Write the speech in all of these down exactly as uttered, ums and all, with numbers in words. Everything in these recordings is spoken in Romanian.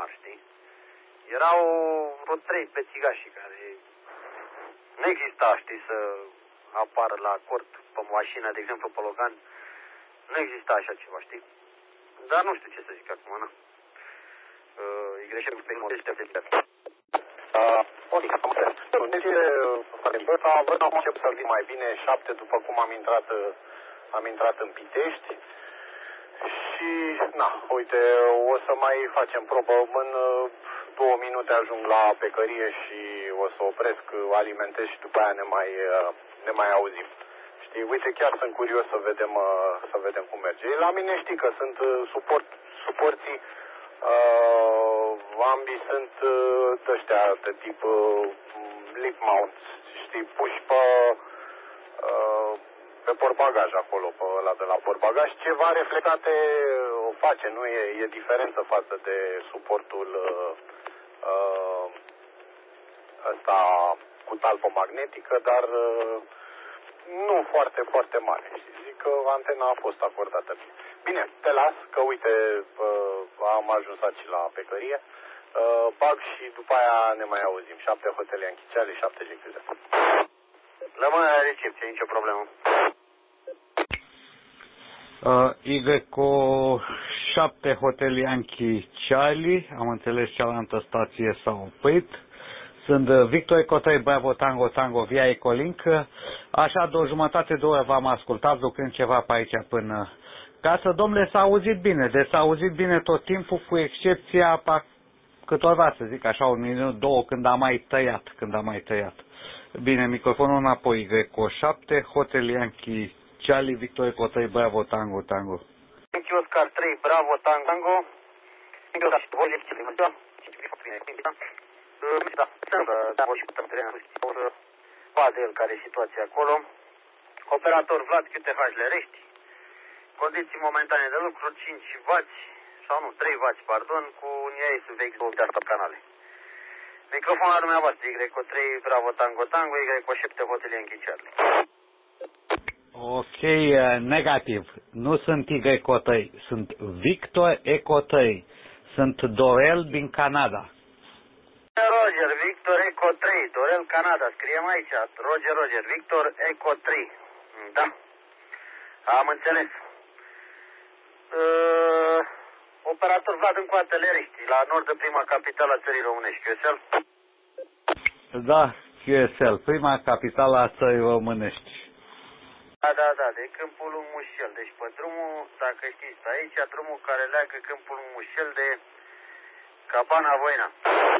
mari, știi? Erau vreo trei pețigași care nu exista, știi, să apară la cort pe mașină, de exemplu pe Logan. Nu exista așa ceva, știi? Dar nu știu ce să zic acum, na. Uh, e greșit pe modeste de țări. Ok, am înțeles. Deci, a vrut am început să vin mai bine, șapte după cum am intrat, am intrat în Pitești. Și, na, uite, o să mai facem probă. În două minute ajung la pecărie și o să opresc, alimentez și după aia ne mai, ne mai auzim. Știi, uite, chiar sunt curios să vedem, să vedem cum merge. La mine știi că sunt suport, suporții, uh, ambii sunt uh, ăștia de tip uh, lip mounts, știi, puși pe, uh, pe portbagaj acolo, pe ăla de la portbagaj. Ceva reflectate o face, nu e, e diferență față de suportul uh, uh, ăsta cu talpă magnetică, dar uh, nu foarte, foarte mare. Și zic că antena a fost acordată bine. Bine, te las, că uite, uh, am ajuns aici la pecărie. Uh, bag și după aia ne mai auzim. Șapte hotele în Chiceale, șapte G Q Z. Rămâne la recepție, nicio problemă. Uh, Y cu șapte Hotel Yankee Charlie, am înțeles cealaltă stație s-a oprit. Sunt Victor Eco trei Bravo Tango Tango via Ecolink. Așa două jumătate de oră v-am ascultat lucrând ceva pe aici până casă. Domnule, s-a auzit bine, deci s-a auzit bine tot timpul, cu excepția câtorva, să zic așa, un minut, două, când am mai tăiat, când am mai tăiat. Bine, microfonul înapoi, Greco șapte, Hotel Yankee Charlie, Victor Eco trei Bravo Tango Tango. Yankee Oscar trei Bravo Tango Tango. Da, sunt, da, o și putem trena, o să vadă el care e situația acolo. Operator Vlad Q T H Lerești. Condiții momentane de lucru, cinci wați, sau nu, trei wați, pardon, cu un I A S V X două de asta canale. Microfonul dumneavoastră, Y trei Bravo Tango Tango, Y șapte Hotel Yankee Charlie. Ok, negativ. Nu sunt Y trei, sunt Victor Eco trei. Sunt Dorel din Canada. Roger, Victor Eco trei, Dorel Canada, scriem aici, Roger, Roger, Victor Eco trei, da, am înțeles. Uh, operator Vlad în coate Leriști, la nord de prima capitală a țării românești, Q S L? Da, Q S L, prima capitală a țării românești. Da, da, da, de Câmpul Lung Mușel, deci pe drumul, dacă știți, pe aici, drumul care leagă Câmpul Lung Mușel de Cabana Voina.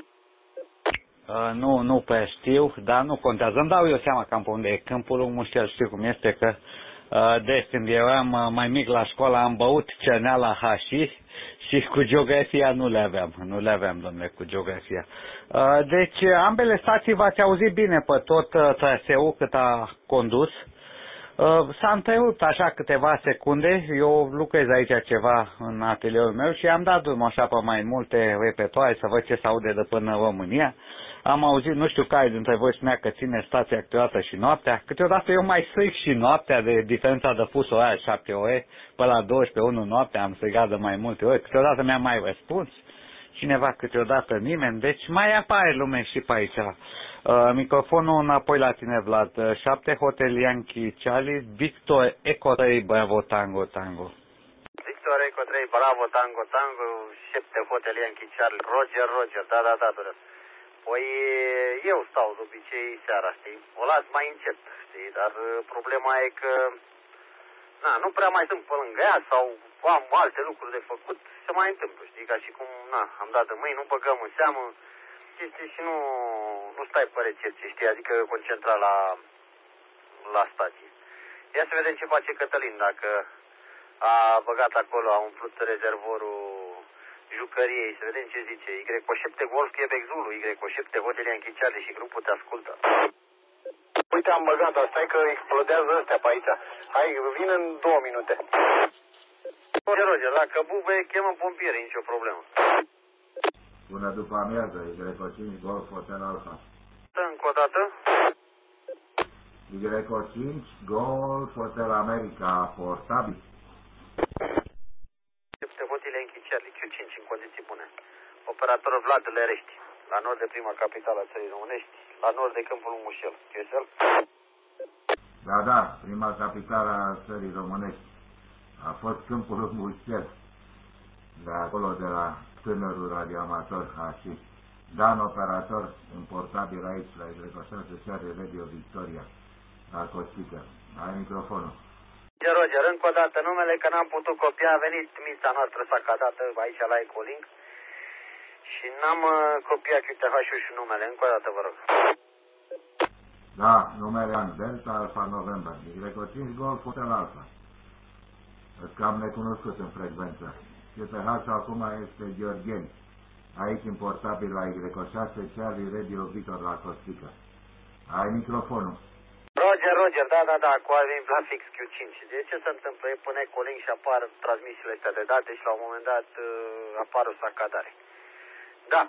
Uh, nu, nu prea știu, dar nu contează. Îmi dau eu seama cam pe unde e Câmpul Lung Mușel, știu cum este, că uh, deci când eram uh, mai mic la școală am băut cerneala hași și cu geografia nu le aveam, nu le aveam, domnule, cu geografia. Uh, deci ambele stații v-ați auzit bine pe tot uh, traseul cât a condus. Uh, s-a întrerupt așa câteva secunde, eu lucrez aici ceva în atelierul meu și am dat drumul așa pe mai multe repetoare să văd ce se aude de până în România. Am auzit, nu știu care dintre voi spunea că ține stația câteodată și noaptea. Câteodată eu mai strig și noaptea de diferența de fus orar, șapte ore, până la douăsprezece, unu noaptea am strigat de mai multe ori. Câteodată mi-a mai răspuns, cineva câteodată nimeni, deci mai apare lume și pe aici. Uh, microfonul înapoi la tine, Vlad. șapte Hotel Yankee Charlie, Victor Eco trei Bravo Tango Tango. Victor Eco trei Bravo Tango Tango, șapte Hotel Yankee Charlie, Roger, Roger, da, da, da, Dorel. Păi eu stau de obicei seara, știi? O las mai încet, știi? Dar problema e că na, nu prea mai sunt pe lângă ea sau am alte lucruri de făcut, se mai întâmplă, știi? Ca și cum, na, am dat de mâini, nu băgăm în seamă, știi, și nu, nu stai pe recepție, știi? Adică concentrat la, la stație. Ia să vedem ce face Cătălin, dacă a băgat acolo, a umplut rezervorul jucăriei, să vedem ce zice. Y șapte Golf Quebec Zulu, Y șapte Hotel Yankee Charlie și grupul te ascultă. Uite, am băgat, asta e că explodează ăstea pe aici. Hai, vin în două minute. Roger, Roger, dacă bubuie, chemă pompieri, nicio problemă. Bună după amiază, Y cinci Golf Hotel Alpha. Încă o dată. Y cinci Golf Hotel America, portabil. Hotel Yankee Charlie, Q cinci în condiții bune. Operator operator Vlad Lerești, la nord de prima capitală a țării românești, la nord de Câmpul Mușel. Chiesel? Da, da, prima capitală a țării românești a fost Câmpul Mușel, de acolo de la tânărul radioamator Hași. Dan, operator importabil aici, la Y șase Charlie Radio Victoria, la Costică. Ai microfonul. Roger, încă o dată numele, că n-am putut copia, a venit mista noastră sacadată aici la Ecolink și n-am uh, copiat Q T H-ul și numele, încă o dată vă rog. Da, numele An Delta Alfa November, Y cinci Golf Hotel Alfa. Îți cam necunoscut în frecvență. Q T H-ul acum este Gheorgheni, aici importabil la Y șase Charlie Radio Victor la Costică. Ai microfonul. Roger, Roger, da, da, da, cu avem la fix Q cinci. De ce se întâmplă? E pune Ecolink și apar transmisiile astea de date și la un moment dat uh, apar o sacadare. Da.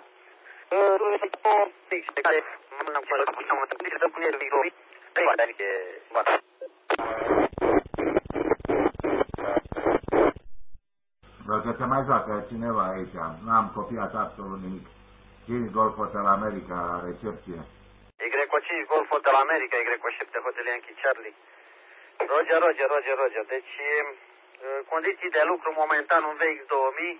Dacă se mai joacă cineva aici, n-am copiat absolut nimic. cinci Golf Hotel America la recepție. Y cinci Golf Hotel America, Y șapte Hotel Yankee Charlie. Roger, Roger, Roger, Roger. Deci, condiții de lucru momentan un V X două mii,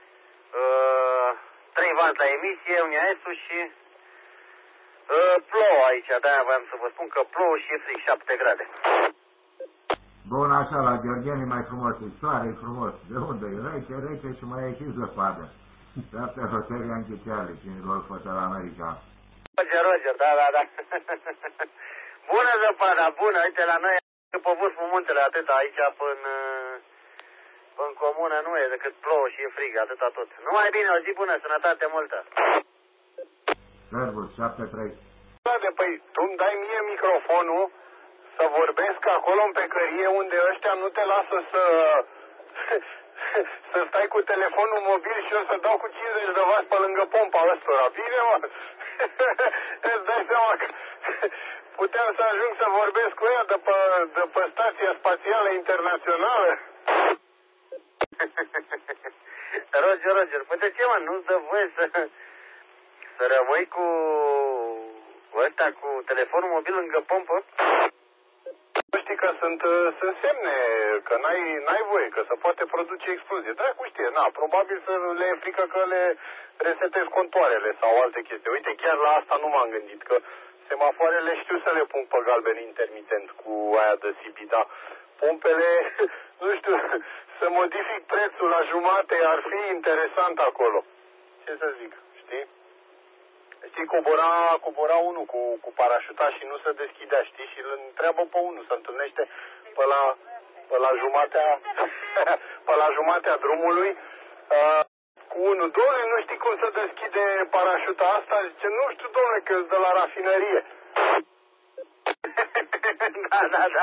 trei vanți la emisie, un I A S-ul și plouă aici. De-aia voiam să vă spun că plouă și e frig, șapte grade. Bun, așa, la Gheorgheni mai frumos, e soare, e frumos. De unde? E rece, rece și mai e și zăpadă. șapte Hotel Yankee Charlie, cinci Golf Hotel America. Roger, Roger, da, da, da. Bună zăpada, bună, uite la noi, după vârful muntele, atâta aici până, până comună nu e decât plouă și e frig, atâta tot. Numai bine, o zi bună, sănătate multă. Servus, șapte trei. Da, de păi, tu îmi dai mie microfonul să vorbesc acolo în pecărie unde ăștia nu te lasă să... să stai cu telefonul mobil și eu să dau cu cincizeci de vați pe lângă pompa ăstora. Bine, mă? Îți dai seama că puteam să ajung să vorbesc cu ea de pe, de pe Stația Spațială Internațională? Roger, Roger, păi de ce, mă, nu-ți dă voie să, să rămâi cu ăsta, cu telefonul mobil lângă pompă? Știi că sunt, sunt semne, că n-ai, n-ai voie, că se poate produce explozie. Dracu știe, na, probabil să le e frică că le resetezi contoarele sau alte chestii. Uite, chiar la asta nu m-am gândit, că semafoarele știu să le pun pe galben intermitent cu aia de C B, dar pompele, nu știu, să modific prețul la jumate ar fi interesant acolo. Ce să zic, știi? Știi, cobora, cobora unul cu, cu parașuta și nu se deschidea, știi? Și îl întreabă pe unul, se întâlnește pe la, pe la jumatea, pe la jumatea drumului, uh, cu unul. Doamne, nu știi cum se deschide parașuta asta? Zice, nu știu, domnule, că de la rafinărie. Da, da, da.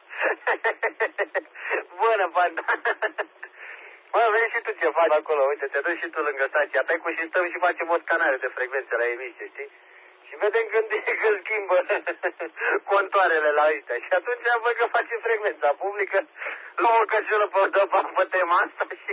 Bună, bă, da. Mă, vezi și tu ce faci acolo, uite, te duci și tu lângă stația Pecu și stăm și facem o scanare de frecvențe la emisie, știi? Și vedem când, când schimbă contoarele la ăștia. Și atunci văd că facem frecvența publică, luăm o căciulă pe, pe tema asta și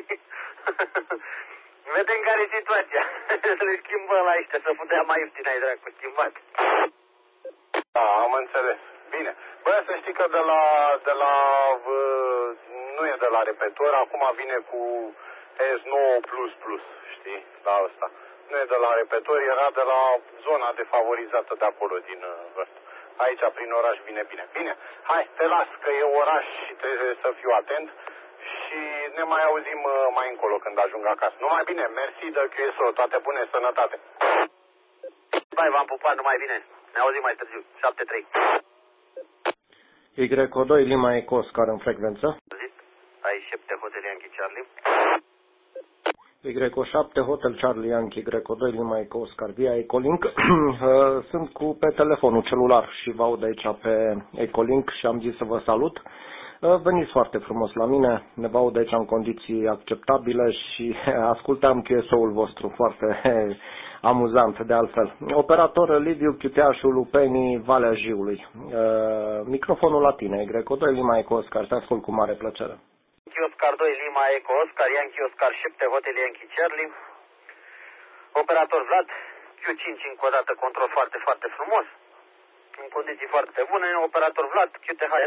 vedem care e situația. Le schimbăm la ăștia, să putea mai ieftin, ai dracu, schimbat. Da, am înțeles. Bine. Bă, să știi că de la, de la uh, nu e de la repetor, acum vine cu S nouă plus plus, știi, la ăsta. Nu e de la repetor, era de la zona defavorizată de acolo, din uh, ăsta. Aici, prin oraș, vine bine. Bine, hai, te las, că e oraș și trebuie să fiu atent și ne mai auzim uh, mai încolo când ajung acasă. Numai bine, mersi de Q S O, toate bune, sănătate. Bai, v-am pupat, numai bine. Ne auzim mai târziu, șapte trei. Y doi Lima Eco Oscar în frecvență. Ai șapte Hotel Yankee Charlie. Y șapte Hotel Charlie Yankee, Y doi Lima Eco Oscar via Ecolink. Sunt cu pe telefonul celular și vă aud aici pe Ecolink și am zis să vă salut. Veniți foarte frumos la mine, ne vă aud aici în condiții acceptabile și ascultam Q S O-ul vostru foarte amuzant de altfel. Operator Liviu Chiuteașul Lupenii, Valea Jiului. Microfonul la tine, Y doi Lima Eco Oscar, te ascult cu mare plăcere. Yankee Oscar doi Lima Eco Oscar, Yankee Oscar șapte Hotel Yankee Charlie. Operator Vlad, Q cinci încă o dată, control foarte, foarte frumos. În condiții foarte bune, operator Vlad, Q T H R.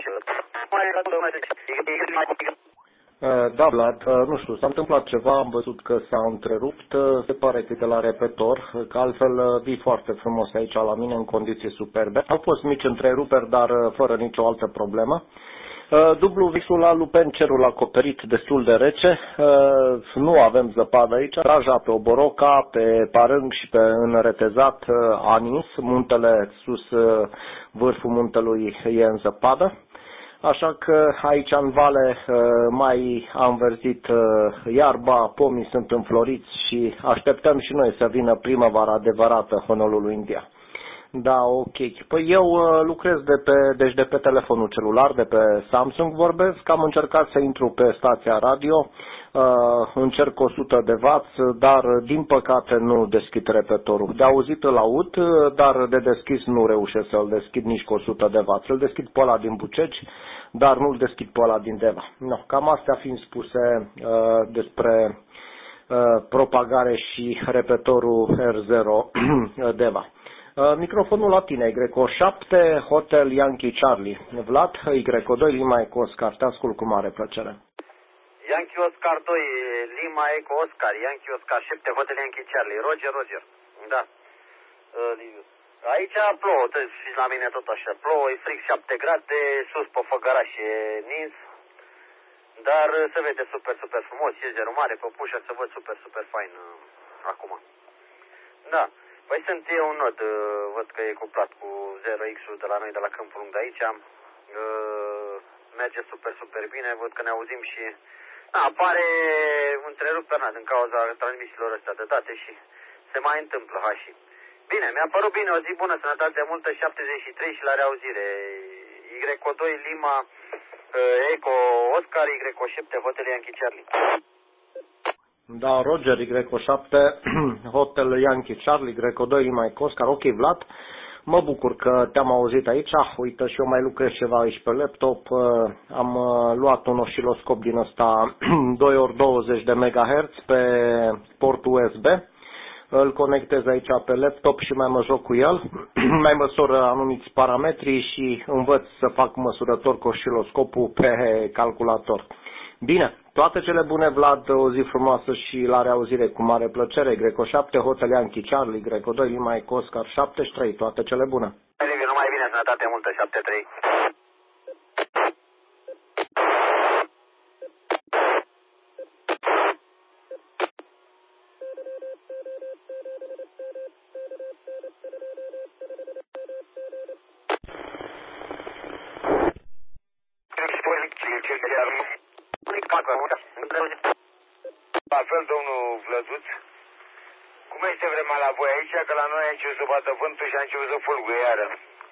Da, Vlad, nu știu, s-a întâmplat ceva, am văzut că s-a întrerupt, se pare că de la repetor, că altfel vii foarte frumos aici la mine în condiții superbe. Au fost mici întreruperi, dar fără nicio altă problemă. Dublu visul la Lupen, cerul acoperit destul de rece, nu avem zăpadă aici, raja pe Oboroca, pe Parâng și pe Înretezat a nins, muntele sus, vârful muntelui e în zăpadă. Așa că aici în vale mai am înverzit iarba, pomii sunt înfloriți și așteptăm și noi să vină primăvara adevărată Honolulu, India. Da, ok. Păi eu lucrez de pe, deci de pe telefonul celular, de pe Samsung vorbesc, am încercat să intru pe stația radio, încerc o sută de watt, dar din păcate nu deschid repetorul. De auzit îl aud, dar de deschis nu reușesc să-l deschid nici cu o sută de watt. Îl deschid pe ăla din Buceci, dar nu-l deschid pe ăla din Deva. No, cam astea fiind spuse uh, despre uh, propagare și repetorul R zero Deva. Uh, microfonul la tine, Y șapte, Hotel Yankee Charlie. Vlad, Y doi, Lima Eco Oscar, te ascult cu mare plăcere. Yankee Oscar doi, Lima Eco Oscar, Yankee Oscar șapte, Hotel Yankee Charlie, Roger, Roger. Da. Uh, aici plouă, și la mine tot așa, plouă, e frig șapte grade, sus pe făgăraș e nins, dar se vede super, super frumos, e zero mare, păpușă, se văd super, super fain uh, acum. Da. Păi sunt eu un nod, văd că e cuplat cu zero X-ul de la noi, de la Câmpul Lung de aici. Merge super, super bine, văd că ne auzim și... Da, apare întreruperi din cauza transmisiilor astea de date și se mai întâmplă, ha, și... Bine, mi-a părut bine, o zi bună, sănătate multă, șaptezeci și trei și la reauzire. Y doi, Lima, Eco Oscar, Y șapte, Hotel Yankee Charlie. Da, Roger, Y șapte, Hotel Yankee Charlie, Y doi, Lima Eco Oscar. Ok, Vlad, mă bucur că te-am auzit aici. Uite, și eu mai lucrez ceva aici pe laptop. Am luat un osciloscop din ăsta doi ori douăzeci de megahertz pe port U S B. Îl conectez aici pe laptop și mai mă joc cu el. Mai măsor anumiți parametri și învăț să fac măsurător cu osciloscopul pe calculator. Bine, toate cele bune, Vlad, o zi frumoasă și la reauzire cu mare plăcere. Y șapte, Hotel Yankee Charlie, Y doi, Lima Eco Oscar șaptezeci și trei, toate cele bune. Numai bine, sănătate multă, șapte trei. La fel, domnul Vlăduț, cum este vremea la voi aici? Că la noi a început să bată vântul și a început să fulguie iară.